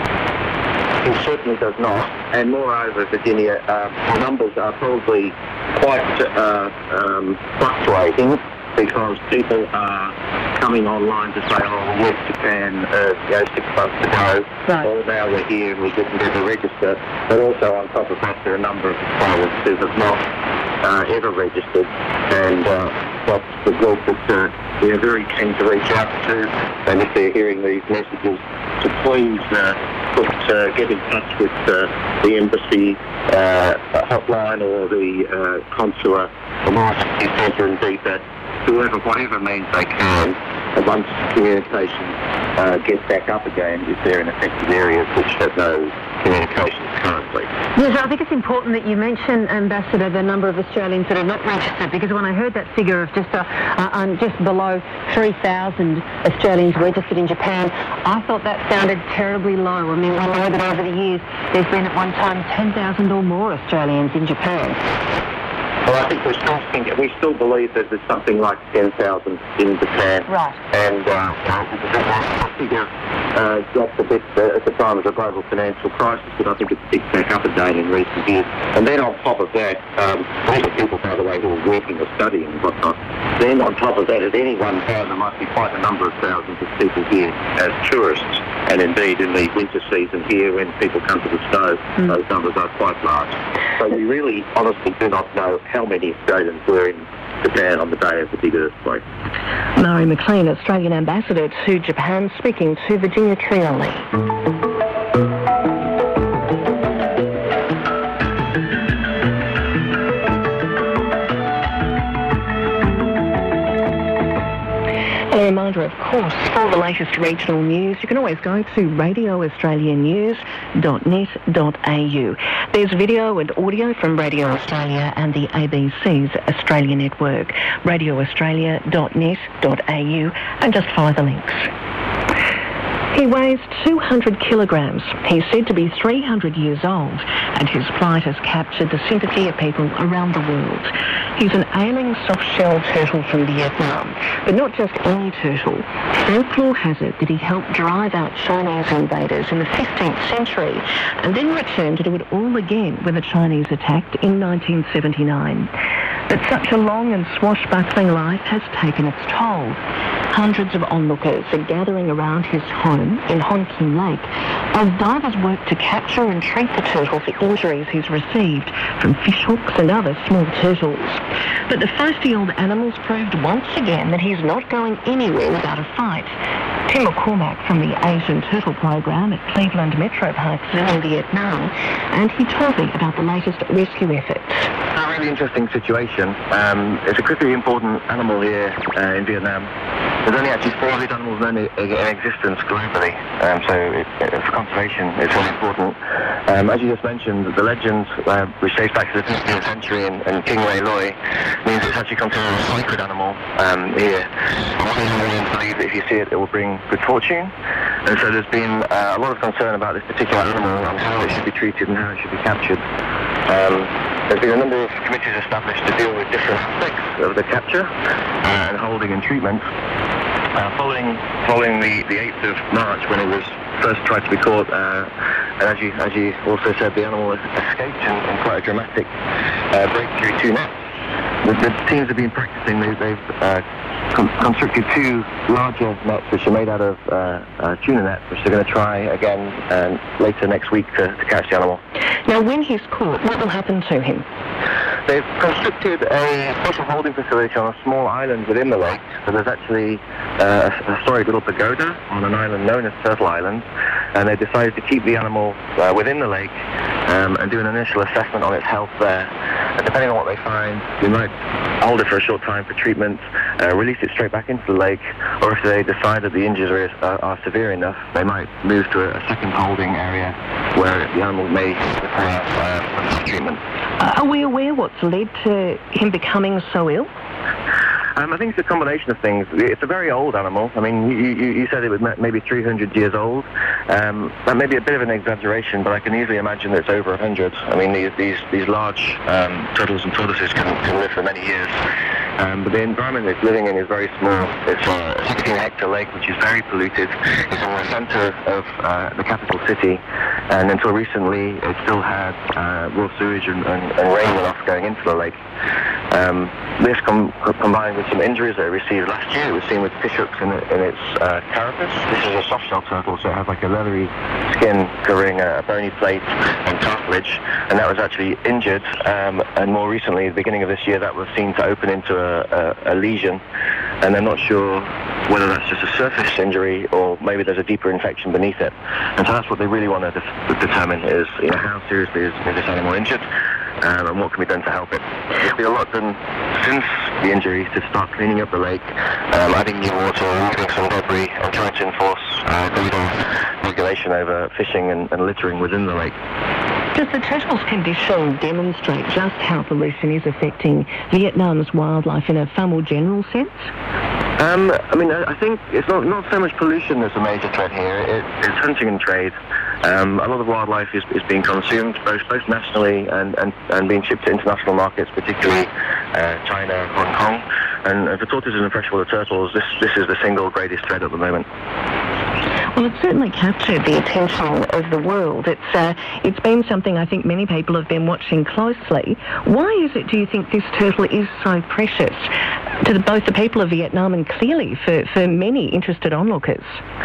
It certainly does not. And moreover, Virginia, uh, the numbers are probably quite uh, um, fluctuating because people are coming online to say, oh, we left Japan uh, you know, six months ago, right. Well, now we're here and we didn't ever register. But also on top of that, there are a number of Australians who have not uh, ever registered, and uh, that's the group that uh, we are very keen to reach out to, and if they're hearing these messages, to please uh, put, uh, get in touch with uh, the embassy uh, hotline or the uh, consular emergency centre in D F A T, whoever, whatever means they can, once communication uh, gets back up again if they're in affected areas which have no communications currently. Yes, I think it's important that you mention, Ambassador, the number of Australians that are not registered, because when I heard that figure of just uh, uh, um, just below three thousand Australians registered in Japan, I thought that sounded terribly low. I mean, I know that over the years there's been at one time ten thousand or more Australians in Japan. Well, I think we still think we still believe that there's something like ten thousand in Japan. Right. And uh, that figure uh, dropped a bit uh, at the time of the global financial crisis, but I think it's picked back up again in recent years. And then on top of that, um, these are people, by the way, who are working or studying and whatnot. Then on top of that, at any one time, there might be quite a number of thousands of people here as tourists. And indeed, in the winter season here, when people come to the snow, mm. those numbers are quite large. So we really, honestly, do not know how many Australians were in Japan on the day of the big earthquake. Murray McLean, Australian Ambassador to Japan, speaking to Virginia Trioli. A reminder, of course, for the latest regional news, you can always go to radio australia news dot net dot a u. There's video and audio from Radio Australia and the A B C's Australia Network, radio australia dot net dot a u, and just follow the links. He weighs two hundred kilograms. He's said to be three hundred years old, and his flight has captured the sympathy of people around the world. He's an ailing soft-shell turtle from Vietnam, but not just any turtle. Folklore has it that he helped drive out Chinese invaders in the fifteenth century, and then returned to do it all again when the Chinese attacked in nineteen seventy-nine. But such a long and swashbuckling life has taken its toll. Hundreds of onlookers are gathering around his home in Hon King Lake as divers work to capture and treat the turtle for injuries he's received from fishhooks and other small turtles. But the feisty old animal's proved once again that he's not going anywhere without a fight. Tim McCormack from the Asian Turtle Program at Cleveland Metro Park Zoo in Vietnam, and he told me about the latest rescue efforts. A really interesting situation. Um, it's a critically important animal here uh, in Vietnam. There's only actually four of these animals known in, in existence globally, um, so it, it, for conservation it's really important. Um, as you just mentioned, the legend, uh, which dates back to the fifteenth century and, and King Ray Loy, means it's actually considered a sacred animal um, here. Modern Hawaiians believe that if you see it, it will bring good fortune. And so there's been uh, a lot of concern about this particular animal and how it should be treated and how it should be captured. Um, there's been a number of committees established to deal with different aspects of the capture uh, and holding and treatment. Uh, following following the, the eighth of March, when it was first tried to be caught, uh, and as you as you also said, the animal escaped in, in quite a dramatic uh, breakthrough two nets. The, the teams have been practicing. They, they've uh, con- constructed two larger nets, which are made out of uh, uh, tuna nets, which they're going to try again uh, later next week to, to catch the animal. Now, when he's caught, what will happen to him? They've constructed a special holding facility on a small island within the lake. So there's actually uh, a historic little pagoda on an island known as Turtle Island, and they decided to keep the animal uh, within the lake um, and do an initial assessment on its health there. And depending on what they find, we might hold it for a short time for treatment, uh, release it straight back into the lake, or if they decide that the injuries are, are severe enough, they might move to a, a second holding area where the animal may require uh, treatment. Uh, are we aware what's led to him becoming so ill? Um, I think it's a combination of things. It's a very old animal. I mean, you, you, you said it was maybe three hundred years old. Um, that may be a bit of an exaggeration, but I can easily imagine that it's over one hundred. I mean, these these, these large um, turtles and tortoises can, can live for many years. Um, but the environment it's living in is very small. It's a sixteen hectare lake, which is very polluted. It's in the center of uh, the capital city, and until recently, it still had uh, raw sewage and, and, and rain runoff going into the lake. Um, this com- combined with some injuries that it received last year, it was seen with fishhooks in, it, in its uh, carapace. This is a soft-shell turtle, so it has like a leathery skin covering a, a bony plate and cartilage, and that was actually injured. Um, and more recently, at the beginning of this year, that was seen to open into a, a, a lesion, and they're not sure whether that's just a surface injury or maybe there's a deeper infection beneath it. And so that's what they really want to de- determine is, you know, how seriously is, is this animal injured? Um, and what can be done to help it. There's been a lot done since the injury to start cleaning up the lake, um, adding new water, removing some debris, and trying to enforce uh, greater regulation over fishing and, and littering within the lake. Does the turtle's condition demonstrate just how pollution is affecting Vietnam's wildlife in a far more general sense? Um, I mean, I, I think it's not, not so much pollution that's a major threat here. It, it's hunting and trade. Um, a lot of wildlife is, is being consumed both both nationally and, and, and being shipped to international markets, particularly uh, China, Hong Kong. And, and for tortoises and freshwater turtles, this, this is the single greatest threat at the moment. Well, it's certainly captured the attention of the world. It's uh, it's been something I think many people have been watching closely. Why is it, do you think, this turtle is so precious to the, both the people of Vietnam and clearly for, for many interested onlookers?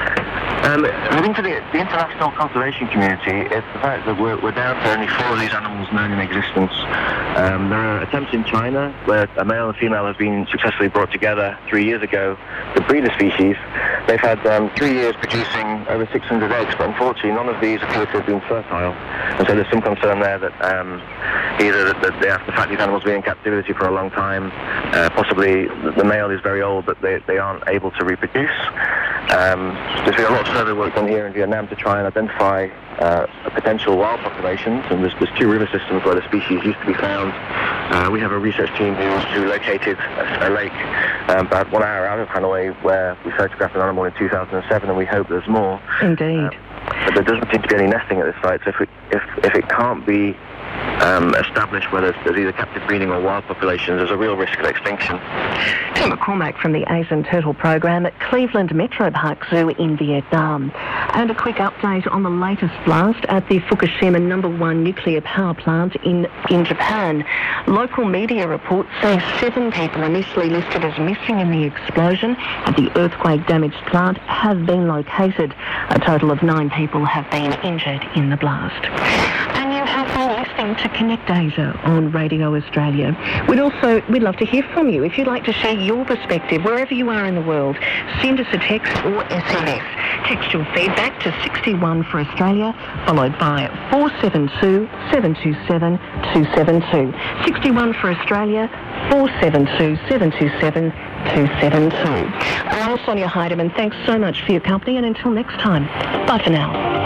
Um, I think for the, the international conservation community, it's the fact that we're, we're down to only four of these animals known in existence. Um, there are attempts in China where a male and female have been successfully brought together three years ago to breed a species. They've had um, three years producing over six hundred eggs, but unfortunately none of these appear to have been fertile. And so there's some concern there that um, either that they have the fact these animals have been in captivity for a long time, uh, possibly the male is very old but they, they aren't able to reproduce. Um, there's been a lot of further work done here in Vietnam to try and identify uh, potential wild populations, and there's, there's two river systems where the species used to be found. Uh, we have a research team who, who located a, a lake um, about one hour out of Hanoi where we photographed an animal in two thousand seven, and we hope there's more. Indeed. Um, but there doesn't seem to be any nesting at this site, so if it, if, if it can't be Um, established whether there's either captive breeding or wild populations, there's a real risk of extinction. Tim McCormack from the Asian Turtle Program at Cleveland Metro Park Zoo in Vietnam. And a quick update on the latest blast at the Fukushima number one nuclear power plant in, in Japan. Local media reports say seven people initially listed as missing in the explosion at the earthquake-damaged plant have been located. A total of nine people have been injured in the blast. And you have been listening to Connect Asia on Radio Australia. We'd also, we'd love to hear from you. If you'd like to share your perspective wherever you are in the world, send us a text or S M S. Text your feedback to sixty-one for Australia, followed by four seven two, seven two seven, two seven two. sixty-one for Australia, four seven two, seven two seven, two seven two. I'm Sonia Heidemann. Thanks so much for your company, and until next time, bye for now.